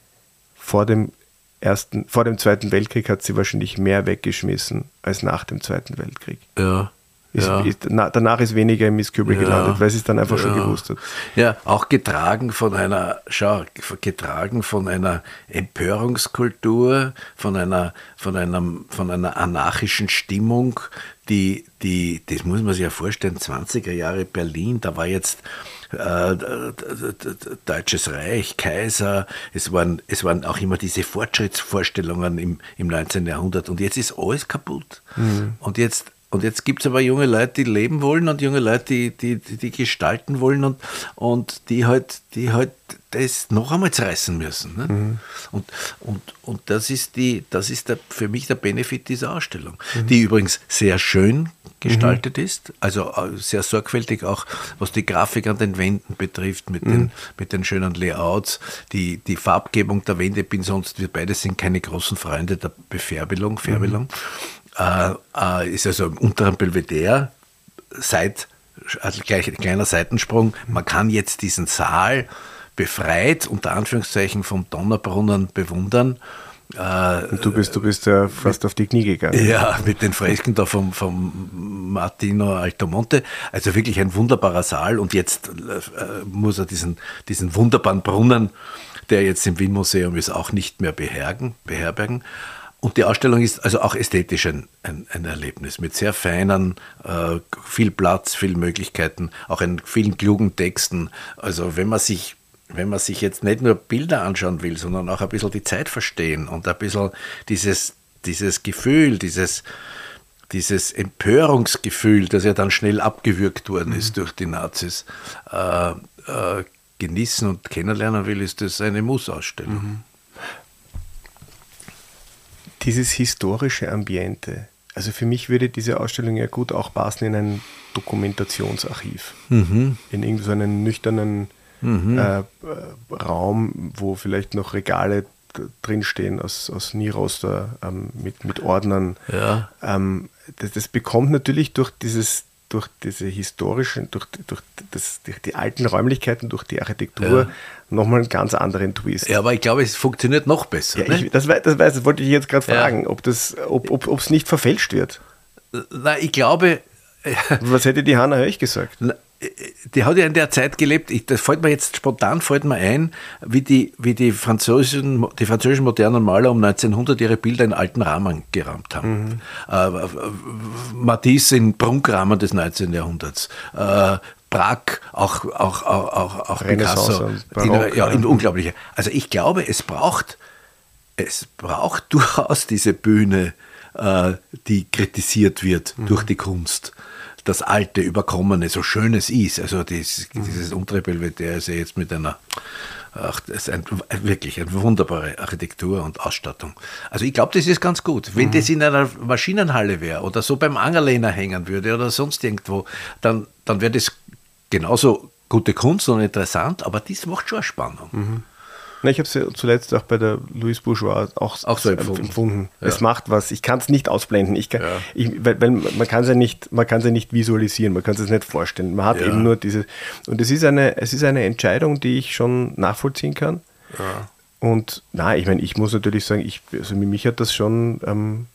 Speaker 3: vor dem ersten, vor dem Zweiten Weltkrieg hat sie wahrscheinlich mehr weggeschmissen als nach dem Zweiten Weltkrieg.
Speaker 1: Ja.
Speaker 3: Ist,
Speaker 1: ja.
Speaker 3: ist, na, danach ist weniger im Miss Kübel
Speaker 1: ja.
Speaker 3: gelandet, weil sie es dann einfach
Speaker 1: ja.
Speaker 3: schon gewusst hat.
Speaker 1: Ja, auch getragen von einer, schau, getragen von einer Empörungskultur, von einer, von einem, von einer anarchischen Stimmung, die, die, das muss man sich ja vorstellen, zwanziger Jahre Berlin, da war jetzt äh, Deutsches Reich, Kaiser, es waren, es waren auch immer diese Fortschrittsvorstellungen im, im neunzehnten Jahrhundert und jetzt ist alles kaputt. Mhm. Und jetzt Und jetzt gibt es aber junge Leute, die leben wollen und junge Leute, die, die, die, die gestalten wollen und, und die halt, die halt das noch einmal zerreißen müssen. Ne? Mhm. Und, und, und das ist, die, das ist der, für mich der Benefit dieser Ausstellung, mhm. die übrigens sehr schön gestaltet mhm. ist, also sehr sorgfältig auch, was die Grafik an den Wänden betrifft, mit, mhm. den, mit den schönen Layouts, die, die Farbgebung der Wände, bin sonst, wir beide sind keine großen Freunde der Befärbelung, Färbelung. Mhm. Uh, uh, ist also im unteren Belvedere, seit, also gleich ein kleiner Seitensprung, man kann jetzt diesen Saal befreit, unter Anführungszeichen, vom Donnerbrunnen bewundern. Uh,
Speaker 3: Und du bist, du bist ja fast auf die Knie gegangen.
Speaker 1: Ja, mit den Fresken da vom, vom Martino Altomonte, also wirklich ein wunderbarer Saal und jetzt uh, muss er diesen, diesen wunderbaren Brunnen, der jetzt im Wien-Museum ist, auch nicht mehr beherbergen. beherbergen. Und die Ausstellung ist also auch ästhetisch ein, ein, ein Erlebnis mit sehr feinen, äh, viel Platz, viel Möglichkeiten, auch in vielen klugen Texten. Also wenn man sich, wenn man sich jetzt nicht nur Bilder anschauen will, sondern auch ein bisschen die Zeit verstehen und ein bisschen dieses, dieses Gefühl, dieses, dieses Empörungsgefühl, das ja dann schnell abgewürgt worden ist mhm. durch die Nazis, äh, äh, genießen und kennenlernen will, ist das eine Muss-Ausstellung. Mhm.
Speaker 3: Dieses historische Ambiente, also für mich würde diese Ausstellung ja gut auch passen in ein Dokumentationsarchiv, mhm. in irgendeinen nüchternen mhm. äh, Raum, wo vielleicht noch Regale drinstehen aus, aus Nieroster ähm, mit, mit Ordnern.
Speaker 1: Ja.
Speaker 3: Ähm, das, das bekommt natürlich durch dieses durch diese historischen, durch, durch, das, durch die alten Räumlichkeiten, durch die Architektur ja. nochmal einen ganz anderen Twist.
Speaker 1: Ja, aber ich glaube, es funktioniert noch besser.
Speaker 3: Ja,
Speaker 1: ne?
Speaker 3: ich, das, das, das wollte ich jetzt gerade fragen, ja. ob das, ob, ob, ob es nicht verfälscht wird.
Speaker 1: Na, ich glaube...
Speaker 3: Was hätte die Hanna Höch gesagt?
Speaker 1: Na, die hat ja in der Zeit gelebt, ich, das fällt mir jetzt spontan fällt mir ein, wie die, wie die, französischen, die französischen modernen Maler um neunzehnhundert ihre Bilder in alten Rahmen gerahmt haben. Mhm. Äh, Matisse in Prunkrahmen des neunzehnten Jahrhunderts. Äh, Prag, auch, auch, auch, auch, auch Picasso.
Speaker 3: Barock,
Speaker 1: in, ja, in unglaubliche. Also ich glaube, es braucht, es braucht durchaus diese Bühne, äh, die kritisiert wird mhm. durch die Kunst. Das alte, überkommene, so schön es ist, also dies, mhm. dieses untere Belvedere ist ja jetzt mit einer, ach, das ist ein, wirklich eine wunderbare Architektur und Ausstattung. Also ich glaube, das ist ganz gut. Wenn mhm. das in einer Maschinenhalle wäre oder so beim Angerlehner hängen würde oder sonst irgendwo, dann, dann wäre das genauso gute Kunst und interessant, aber das macht schon eine Spannung.
Speaker 3: Mhm. Na, ich habe es ja zuletzt auch bei der Louise Bourgeois auch, auch so empfunden. empfunden. Ja. Es macht was. Ich kann es nicht ausblenden. Ich kann, ja. ich, weil, weil man kann es ja nicht, man kann es ja nicht visualisieren, man kann es nicht vorstellen. Man hat ja. eben nur diese. Und es ist eine, es ist eine Entscheidung, die ich schon nachvollziehen kann. Ja. Und na, ich meine, ich muss natürlich sagen, ich, also mich hat das schon, ähm,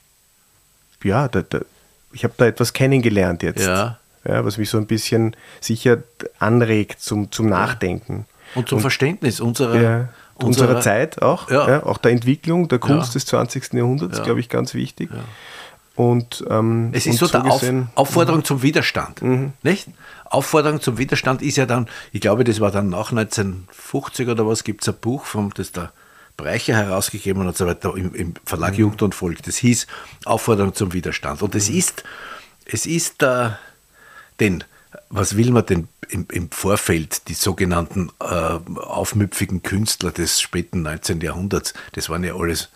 Speaker 3: ja, da, da, ich habe da etwas kennengelernt jetzt,
Speaker 1: ja.
Speaker 3: Ja, was mich so ein bisschen sicher anregt zum, zum Nachdenken.
Speaker 1: Und zum Und, Verständnis unserer.
Speaker 3: Ja. Unserer, unserer Zeit auch, ja. Ja, auch der Entwicklung der Kunst ja. des zwanzigsten Jahrhunderts, ja. glaube ich, ganz wichtig. Ja. Und, ähm,
Speaker 1: es ist
Speaker 3: und
Speaker 1: so der Auf, Aufforderung zum Widerstand. Mhm. Nicht? Aufforderung zum Widerstand ist ja dann, ich glaube, das war dann nach neunzehnhundertfünfzig oder was, gibt es ein Buch, vom, das der Breicher herausgegeben und so weiter, im, im Verlag mhm. Jugend und Volk. Das hieß Aufforderung zum Widerstand. Und es mhm. ist, es ist äh, denn, was will man denn im, im Vorfeld, die sogenannten äh, aufmüpfigen Künstler des späten neunzehnten Jahrhunderts, das waren ja alles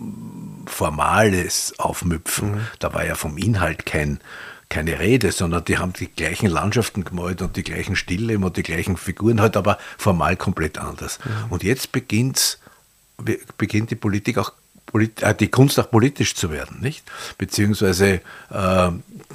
Speaker 1: formales Aufmüpfen. Mhm. Da war ja vom Inhalt kein, keine Rede, sondern die haben die gleichen Landschaften gemalt und die gleichen Stile und die gleichen Figuren, halt aber formal komplett anders. Mhm. Und jetzt beginnt's, beginnt die Politik auch polit- äh, die Kunst auch politisch zu werden, nicht? Beziehungsweise äh,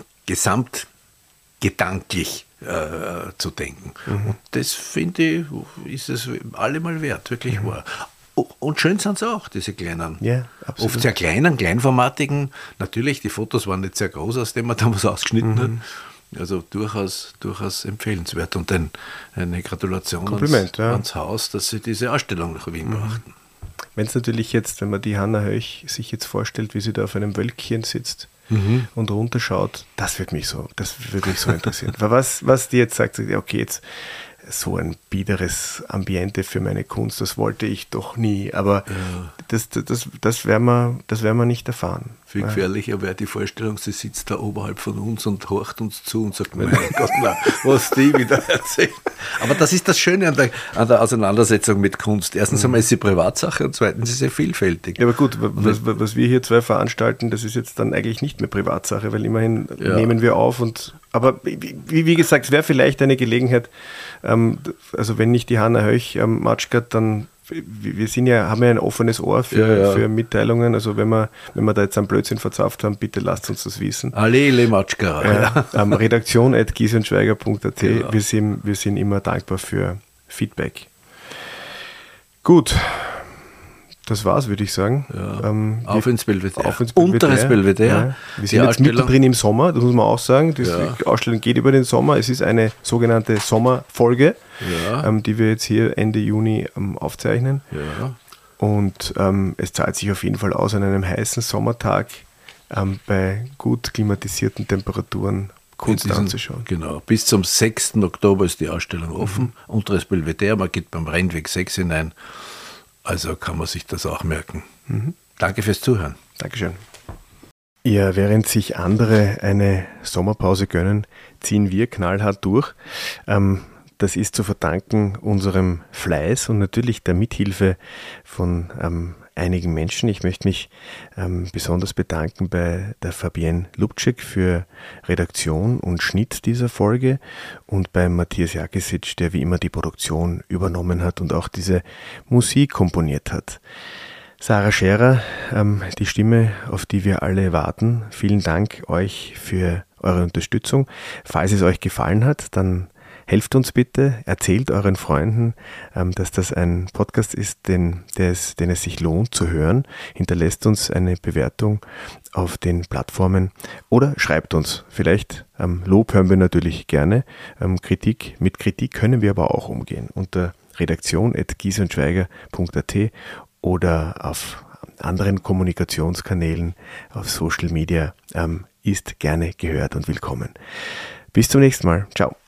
Speaker 1: gesamtgedanklich äh, zu denken. Mhm. Und das, finde ich, ist es allemal wert, wirklich mhm. wahr. Und schön sind sie auch, diese kleinen,
Speaker 3: ja,
Speaker 1: oft sehr kleinen, kleinformatigen. Natürlich, die Fotos waren nicht sehr groß, aus denen man da was ausgeschnitten mhm. hat. Also durchaus, durchaus empfehlenswert. Und ein, eine Gratulation ans,
Speaker 3: ja.
Speaker 1: ans Haus, dass sie diese Ausstellung nach Wien mhm. brachten.
Speaker 3: Wenn es natürlich jetzt, wenn man die Hanna Höch sich jetzt vorstellt, wie sie da auf einem Wölkchen sitzt mhm. und runterschaut, das würde mich so, das würde mich so interessieren. Weil was, was die jetzt sagt, okay, jetzt so ein biederes Ambiente für meine Kunst, das wollte ich doch nie, aber ja. das, das, das, das werden wir, das werden wir nicht erfahren.
Speaker 1: Viel gefährlicher wäre die Vorstellung, sie sitzt da oberhalb von uns und horcht uns zu und sagt, mein Gott, na, was die wieder erzählen. Aber das ist das Schöne an der, an der Auseinandersetzung mit Kunst. Erstens einmal ist sie Privatsache und zweitens ist sie vielfältig.
Speaker 3: Ja, aber gut, was, was wir hier zwei veranstalten, das ist jetzt dann eigentlich nicht mehr Privatsache, weil immerhin ja. nehmen wir auf und aber wie, wie gesagt, es wäre vielleicht eine Gelegenheit, ähm, also wenn nicht die Hanna Höch ähm, Matschkat, dann wir sind ja, haben ja ein offenes Ohr für, ja, ja. für Mitteilungen, also wenn wir, wenn wir da jetzt einen Blödsinn verzapft haben, bitte lasst uns das wissen.
Speaker 1: Allele Matschka.
Speaker 3: Ja, ähm, redaktion at giesundschweiger punkt at. Genau. Wir sind, wir sind immer dankbar für Feedback. Gut. Das war's, würde ich sagen.
Speaker 1: Ja.
Speaker 3: Ähm,
Speaker 1: auf, ins Belvedere.
Speaker 3: auf ins Belvedere.
Speaker 1: Unteres Belvedere.
Speaker 3: Ja. Wir sind jetzt mittendrin im Sommer, das muss man auch sagen. Die ja. Ausstellung geht über den Sommer. Es ist eine sogenannte Sommerfolge, ja. ähm, die wir jetzt hier Ende Juni ähm, aufzeichnen.
Speaker 1: Ja.
Speaker 3: Und ähm, es zahlt sich auf jeden Fall aus, an einem heißen Sommertag ähm, bei gut klimatisierten Temperaturen Kunst diesen, anzuschauen.
Speaker 1: Genau. Bis zum sechsten Oktober ist die Ausstellung offen. Mhm. Unteres Belvedere, man geht beim Rennweg sechs hinein. Also kann man sich das auch merken. Mhm. Danke fürs Zuhören.
Speaker 3: Dankeschön. Ja, während sich andere eine Sommerpause gönnen, ziehen wir knallhart durch. Ähm, das ist zu verdanken unserem Fleiß und natürlich der Mithilfe von ähm, einigen Menschen. Ich möchte mich ähm, besonders bedanken bei der Fabienne Lubczyk für Redaktion und Schnitt dieser Folge und bei Matthias Jakisic, der wie immer die Produktion übernommen hat und auch diese Musik komponiert hat. Sarah Scherer, ähm, die Stimme, auf die wir alle warten. Vielen Dank euch für eure Unterstützung. Falls es euch gefallen hat, dann helft uns bitte, erzählt euren Freunden, ähm, dass das ein Podcast ist, den, der es, den es sich lohnt zu hören. Hinterlässt uns eine Bewertung auf den Plattformen oder schreibt uns. Vielleicht ähm, Lob hören wir natürlich gerne. Ähm, Kritik, mit Kritik können wir aber auch umgehen. Unter redaktion at giesundschweiger punkt at oder auf anderen Kommunikationskanälen, auf Social Media ähm, ist gerne gehört und willkommen. Bis zum nächsten Mal. Ciao.